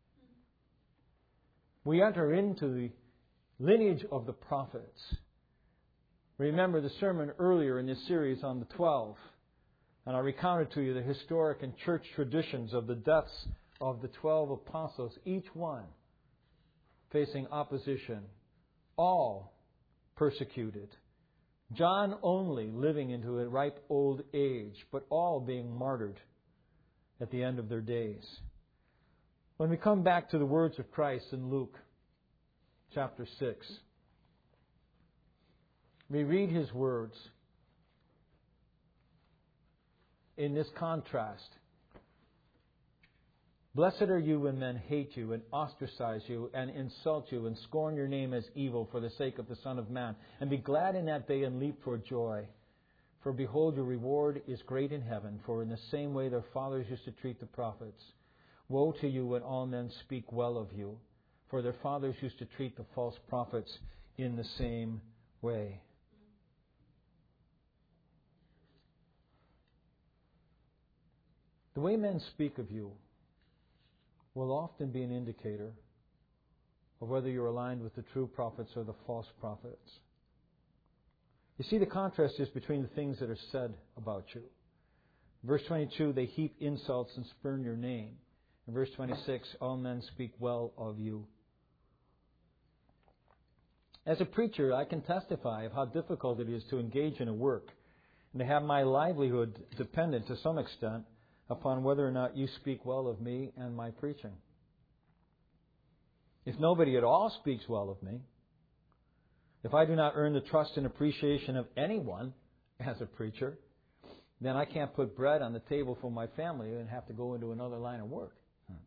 We enter into the lineage of the prophets. Remember the sermon earlier in this series on the 12. And I recounted to you the historic and church traditions of the deaths of the 12 apostles, each one facing opposition, all persecuted. John only living into a ripe old age, but all being martyred at the end of their days. When we come back to the words of Christ in Luke chapter 6, we read His words in this contrast. Blessed are you when men hate you and ostracize you and insult you and scorn your name as evil for the sake of the Son of Man. And be glad in that day and leap for joy. For behold, your reward is great in heaven. For in the same way their fathers used to treat the prophets. Woe to you when all men speak well of you. For their fathers used to treat the false prophets in the same way. The way men speak of you will often be an indicator of whether you're aligned with the true prophets or the false prophets. You see, the contrast is between the things that are said about you. Verse 22, they heap insults and spurn your name. In verse 26, all men speak well of you. As a preacher, I can testify of how difficult it is to engage in a work and to have my livelihood dependent to some extent upon whether or not you speak well of me and my preaching. If nobody at all speaks well of me, if I do not earn the trust and appreciation of anyone as a preacher, then I can't put bread on the table for my family and have to go into another line of work.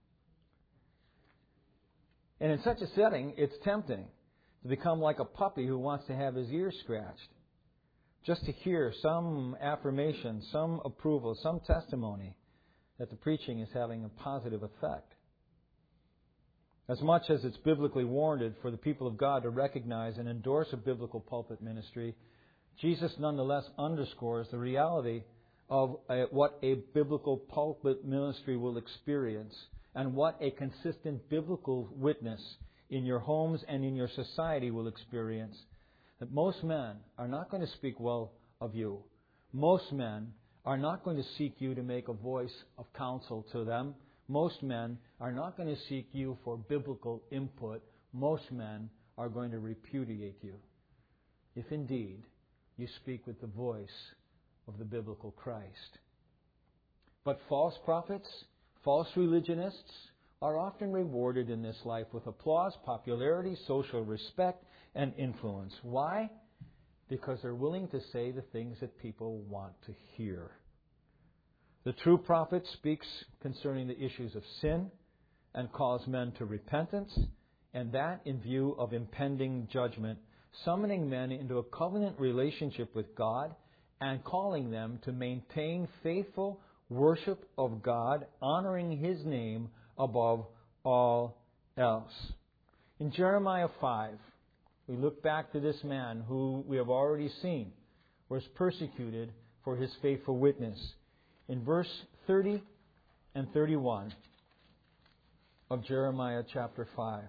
And in such a setting, it's tempting to become like a puppy who wants to have his ears scratched, just to hear some affirmation, some approval, some testimony that the preaching is having a positive effect. As much as it's biblically warranted for the people of God to recognize and endorse a biblical pulpit ministry, Jesus nonetheless underscores the reality of what a biblical pulpit ministry will experience and what a consistent biblical witness in your homes and in your society will experience. That most men are not going to speak well of you. Most men are not going to seek you to make a voice of counsel to them. Most men are not going to seek you for biblical input. Most men are going to repudiate you, if indeed you speak with the voice of the biblical Christ. But false prophets, false religionists, are often rewarded in this life with applause, popularity, social respect, and influence. Why? Because they're willing to say the things that people want to hear. The true prophet speaks concerning the issues of sin and calls men to repentance, and that in view of impending judgment, summoning men into a covenant relationship with God and calling them to maintain faithful worship of God, honoring His name above all else. In Jeremiah 5, we look back to this man who we have already seen was persecuted for his faithful witness. In verse 30 and 31 of Jeremiah chapter 5,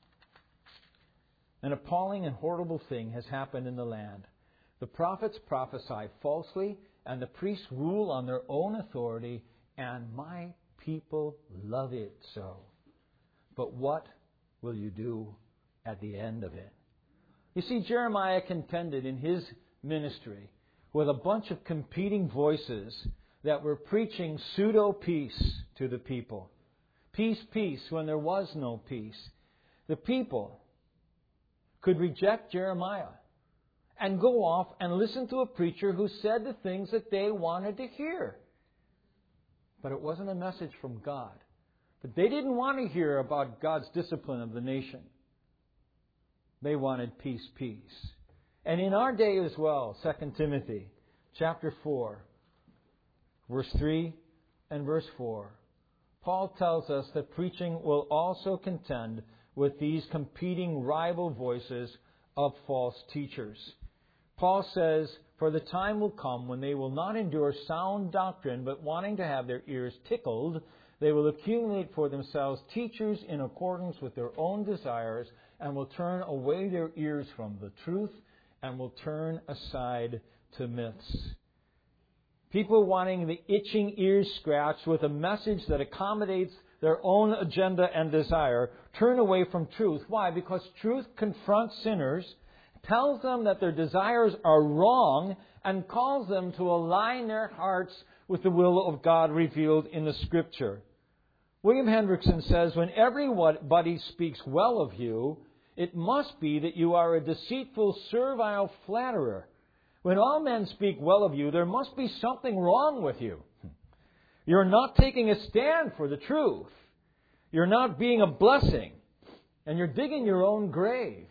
an appalling and horrible thing has happened in the land. The prophets prophesy falsely, and the priests rule on their own authority, and my people love it so. But what will you do at the end of it? You see, Jeremiah contended in his ministry with a bunch of competing voices that were preaching pseudo-peace to the people. Peace, peace, when there was no peace. The people could reject Jeremiah and go off and listen to a preacher who said the things that they wanted to hear. But it wasn't a message from God. But they didn't want to hear about God's discipline of the nation. They wanted peace, peace. And in our day as well, 2 Timothy chapter 4, verse 3 and verse 4, Paul tells us that preaching will also contend with these competing rival voices of false teachers. Paul says, "For the time will come when they will not endure sound doctrine, but wanting to have their ears tickled, they will accumulate for themselves teachers in accordance with their own desires, and will turn away their ears from the truth, and will turn aside to myths." People wanting the itching ears scratched with a message that accommodates their own agenda and desire turn away from truth. Why? Because truth confronts sinners, tells them that their desires are wrong, and calls them to align their hearts with the will of God revealed in the Scripture. William Hendrickson says, "When everybody speaks well of you, it must be that you are a deceitful, servile flatterer. When all men speak well of you, there must be something wrong with you. You're not taking a stand for the truth. You're not being a blessing. And you're digging your own grave."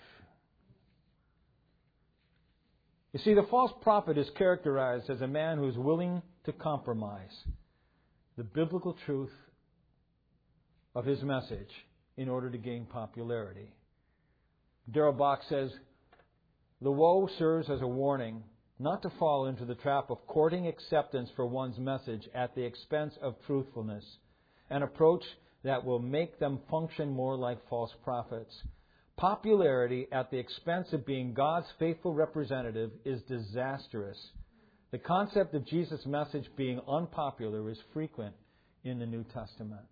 You see, the false prophet is characterized as a man who is willing to compromise the biblical truth of his message in order to gain popularity. Darrell Bock says, "The woe serves as a warning not to fall into the trap of courting acceptance for one's message at the expense of truthfulness, an approach that will make them function more like false prophets. Popularity at the expense of being God's faithful representative is disastrous. The concept of Jesus' message being unpopular is frequent in the New Testament."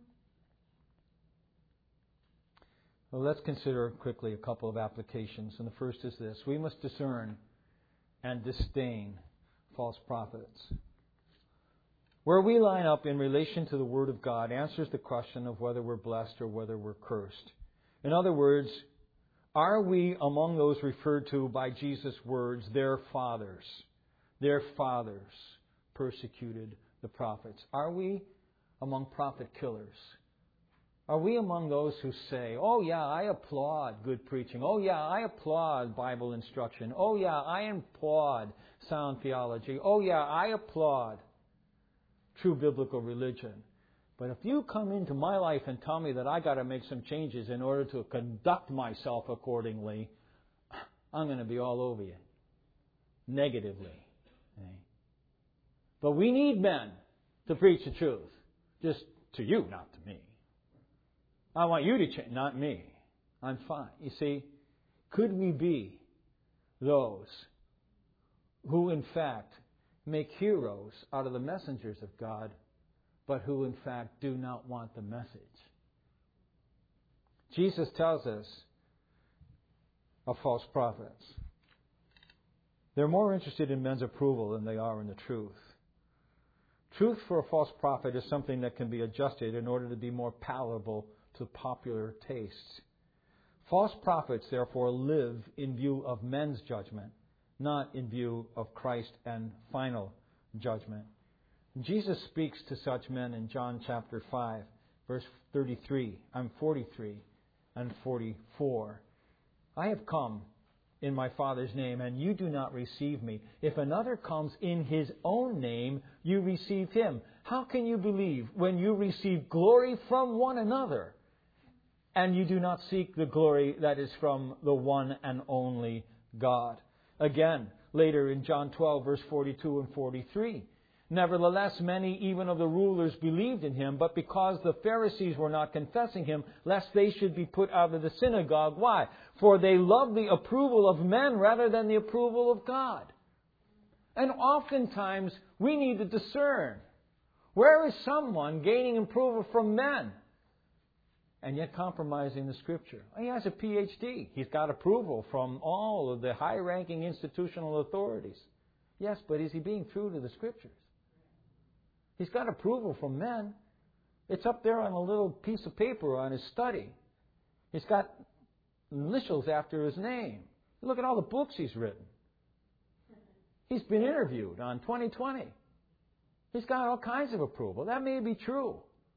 Well, let's consider quickly a couple of applications. And the first is this: we must discern and disdain false prophets. Where we line up in relation to the Word of God answers the question of whether we're blessed or whether we're cursed. In other words, are we among those referred to by Jesus' words, their fathers persecuted the prophets? Are we among prophet killers? Are we among those who say, "Oh yeah, I applaud good preaching. Oh yeah, I applaud Bible instruction. Oh yeah, I applaud sound theology. Oh yeah, I applaud true biblical religion. But if you come into my life and tell me that I got to make some changes in order to conduct myself accordingly, I'm going to be all over you negatively." But we need men to preach the truth. Just to you, not to me. I want you to change, not me. I'm fine. You see, could we be those who in fact make heroes out of the messengers of God, but who in fact do not want the message? Jesus tells us of false prophets. They're more interested in men's approval than they are in the truth. Truth for a false prophet is something that can be adjusted in order to be more palatable to popular tastes. False prophets, therefore, live in view of men's judgment, not in view of Christ and final judgment. Jesus speaks to such men in John chapter 5, verse 43 and 44. I have come in my Father's name, and you do not receive me. If another comes in his own name, you receive him. How can you believe when you receive glory from one another, and you do not seek the glory that is from the one and only God? Again, later in John 12, verse 42 and 43. Nevertheless, many even of the rulers believed in him, but because the Pharisees were not confessing him, lest they should be put out of the synagogue. Why? For they loved the approval of men rather than the approval of God. And oftentimes, we need to discern. Where is someone gaining approval from men and yet compromising the Scripture? He has a PhD. He's got approval from all of the high-ranking institutional authorities. Yes, but is he being true to the Scriptures? He's got approval from men. It's up there on a little piece of paper on his study. He's got initials after his name. Look at all the books he's written. He's been interviewed on 2020. He's got all kinds of approval. That may be true.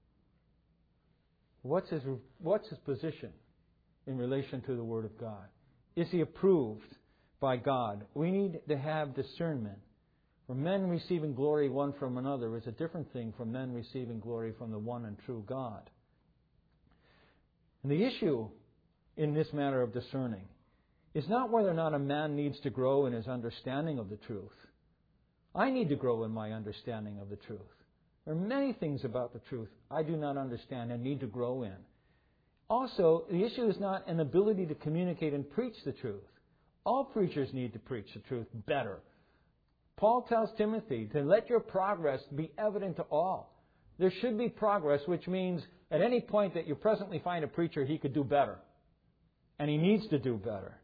What's his position in relation to the Word of God? Is he approved by God? We need to have discernment. For men receiving glory one from another is a different thing from men receiving glory from the one and true God. And the issue in this matter of discerning is not whether or not a man needs to grow in his understanding of the truth. I need to grow in my understanding of the truth. There are many things about the truth I do not understand and need to grow in. Also, the issue is not an ability to communicate and preach the truth. All preachers need to preach the truth better. Paul tells Timothy to let your progress be evident to all. There should be progress, which means at any point that you presently find a preacher, he could do better. And he needs to do better.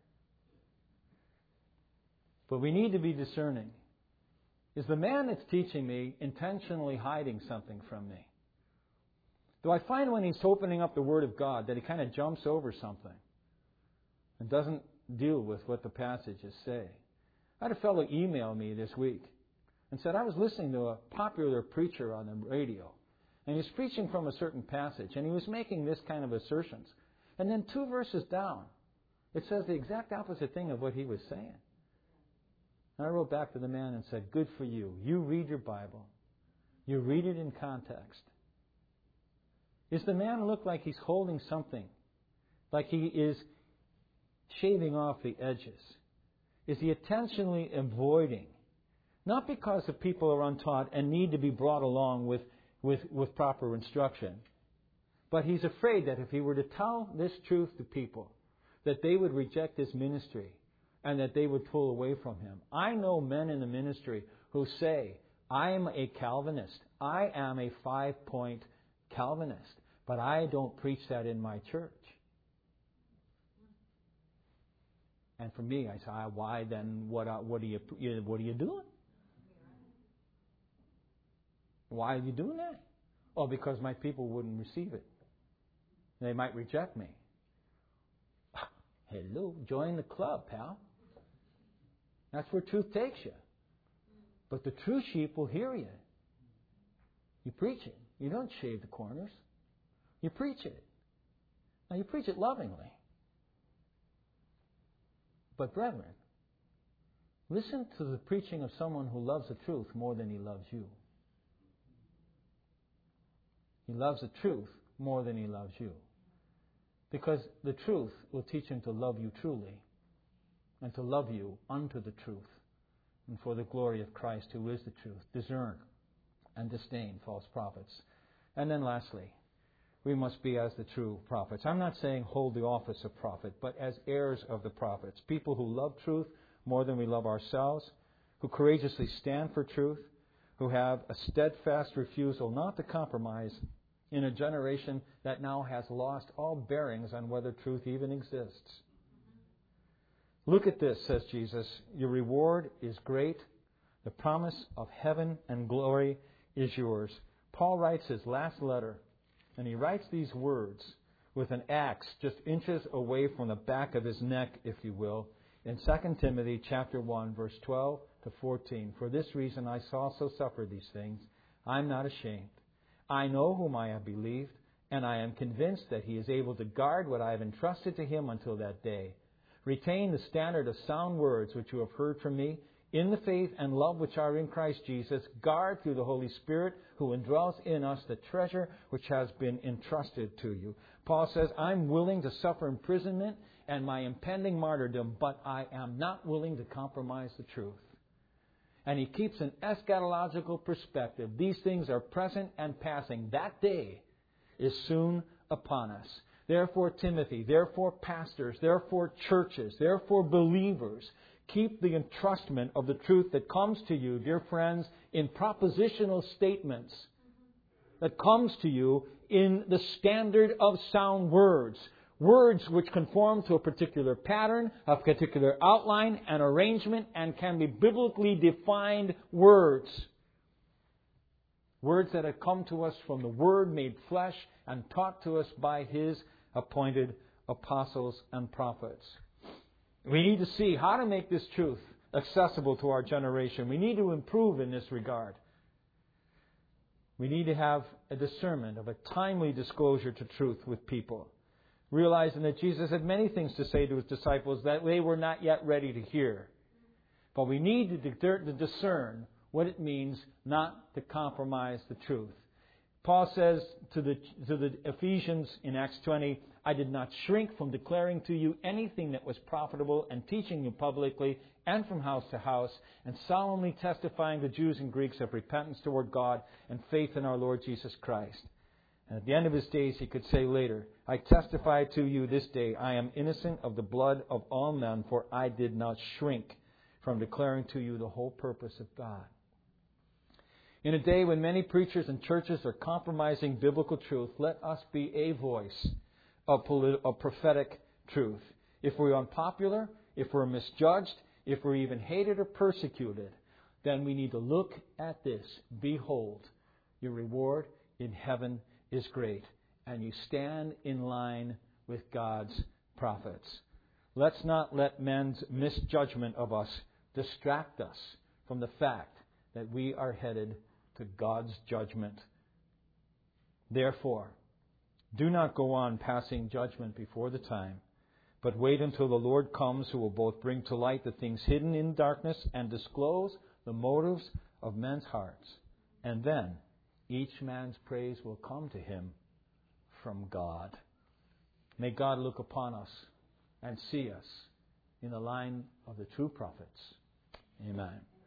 But we need to be discerning. Is the man that's teaching me intentionally hiding something from me? Do I find when he's opening up the Word of God that he kind of jumps over something and doesn't deal with what the passages say? I had a fellow email me this week and said, I was listening to a popular preacher on the radio, and he was preaching from a certain passage, and he was making this kind of assertions. And then 2 verses down, it says the exact opposite thing of what he was saying. And I wrote back to the man and said, good for you. You read your Bible. You read it in context. Does the man look like he's holding something? Like he is shaving off the edges? Is he intentionally avoiding? Not because the people are untaught and need to be brought along with proper instruction, but he's afraid that if he were to tell this truth to people, that they would reject his ministry and that they would pull away from him. I know men in the ministry who say, I am a Calvinist. I am a 5-point Calvinist, but I don't preach that in my church. And for me, I say, why then? What are you doing? Why are you doing that? Oh, because my people wouldn't receive it. They might reject me. Hello, join the club, pal. That's where truth takes you. But the true sheep will hear you. You preach it. You don't shave the corners. You preach it. Now, you preach it lovingly. But brethren, listen to the preaching of someone who loves the truth more than he loves you. He loves the truth more than he loves you. Because the truth will teach him to love you truly and to love you unto the truth and for the glory of Christ who is the truth. Discern and disdain false prophets. And then lastly, we must be as the true prophets. I'm not saying hold the office of prophet, but as heirs of the prophets. People who love truth more than we love ourselves, who courageously stand for truth, who have a steadfast refusal not to compromise in a generation that now has lost all bearings on whether truth even exists. Look at this, says Jesus. Your reward is great. The promise of heaven and glory is yours. Paul writes his last letter, and he writes these words with an axe just inches away from the back of his neck, if you will, in 2 Timothy chapter 1, verse 12 to 14. For this reason I also suffer these things. I am not ashamed. I know whom I have believed, and I am convinced that He is able to guard what I have entrusted to Him until that day. Retain the standard of sound words which you have heard from me, in the faith and love which are in Christ Jesus. Guard through the Holy Spirit who indwells in us the treasure which has been entrusted to you. Paul says, I'm willing to suffer imprisonment and my impending martyrdom, but I am not willing to compromise the truth. And he keeps an eschatological perspective. These things are present and passing. That day is soon upon us. Therefore, Timothy, therefore, pastors, therefore, churches, therefore, believers, keep the entrustment of the truth that comes to you, dear friends, in propositional statements, that comes to you in the standard of sound words. Words which conform to a particular pattern, a particular outline and arrangement, and can be biblically defined words. Words that have come to us from the Word made flesh and taught to us by His appointed apostles and prophets. We need to see how to make this truth accessible to our generation. We need to improve in this regard. We need to have a discernment of a timely disclosure to truth with people, realizing that Jesus had many things to say to His disciples that they were not yet ready to hear. But we need to discern what it means not to compromise the truth. Paul says to the Ephesians in Acts 20, I did not shrink from declaring to you anything that was profitable and teaching you publicly and from house to house and solemnly testifying to Jews and Greeks of repentance toward God and faith in our Lord Jesus Christ. And at the end of his days he could say later, I testify to you this day, I am innocent of the blood of all men, for I did not shrink from declaring to you the whole purpose of God. In a day when many preachers and churches are compromising biblical truth, let us be a voice of prophetic truth. If we're unpopular, if we're misjudged, if we're even hated or persecuted, then we need to look at this. Behold, your reward in heaven is great, and you stand in line with God's prophets. Let's not let men's misjudgment of us distract us from the fact that we are headed to God's judgment. Therefore, do not go on passing judgment before the time, but wait until the Lord comes, who will both bring to light the things hidden in darkness and disclose the motives of men's hearts. And then each man's praise will come to him from God. May God look upon us and see us in the line of the true prophets. Amen.